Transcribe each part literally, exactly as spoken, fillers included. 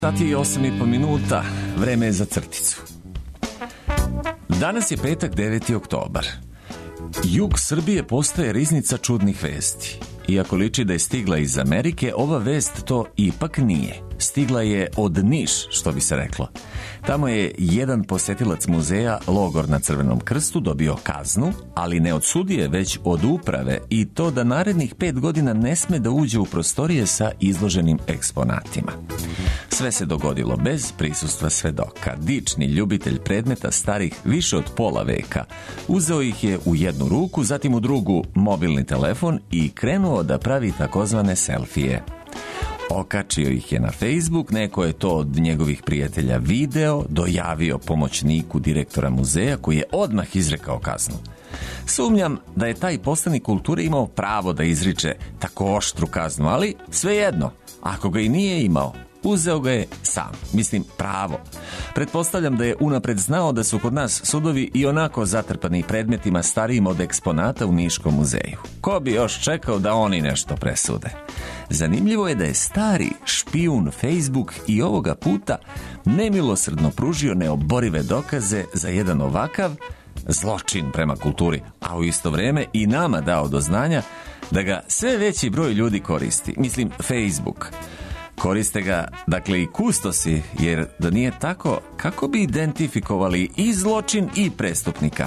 Sati i osam i po minuta, vreme je za crticu. Danas je petak, deveti oktobar. Jug Srbije postaje riznica čudnih vesti. Iako liči da je stigla iz Amerike, ova vest to ipak nije. Stigla je od Niš, što bi se reklo. Tamo je jedan posetilac muzeja Logor na Crvenom krstu dobio kaznu, ali ne od sudije, već od uprave, i to da narednih pet godina ne sme da uđe u prostorije sa izloženim eksponatima. Sve se dogodilo bez prisustva svedoka. Dični ljubitelj predmeta starih više od pola veka uzeo ih je u jednu ruku, zatim u drugu mobilni telefon i krenuo da pravi takozvane selfije. Okačio ih je na Facebook, neko je to od njegovih prijatelja video, dojavio pomoćniku direktora muzeja koji je odmah izrekao kaznu. Sumnjam da je taj poslanik kulture imao pravo da izriče tako oštru kaznu, ali svejedno, ako ga i nije imao, uzeo ga je sam, mislim pravo. Pretpostavljam da je unapred znao da su kod nas sudovi i onako zatrpani predmetima starijim od eksponata u Niškom muzeju. Ko bi još čekao da oni nešto presude? Zanimljivo je da je stari špijun Facebook i ovoga puta nemilosrdno pružio neoborive dokaze za jedan ovakav zločin prema kulturi, a u isto vrijeme i nama dao do znanja da ga sve veći broj ljudi koristi. Mislim, Facebook. Koriste ga, dakle, i kustosi, jer da nije tako, kako bi identifikovali i zločin i prestupnika?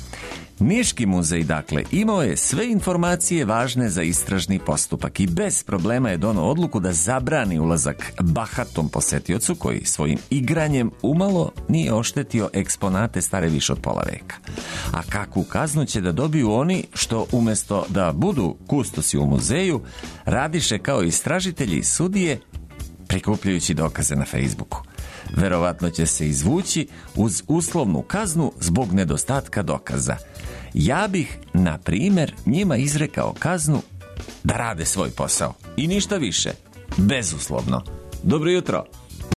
Niški muzej, dakle, imao je sve informacije važne za istražni postupak i bez problema je donao odluku da zabrani ulazak bahatom posetiocu koji svojim igranjem umalo nije oštetio eksponate stare više od pola veka. A kakvu kaznu će da dobiju oni što umjesto da budu kustosi u muzeju, radiše kao istražitelji i sudije prikupljajući dokaze na Facebooku. Verovatno će se izvući uz uslovnu kaznu zbog nedostatka dokaza. Ja bih, na primjer, njima izrekao kaznu da rade svoj posao. I ništa više. Bezuslovno. Dobro jutro.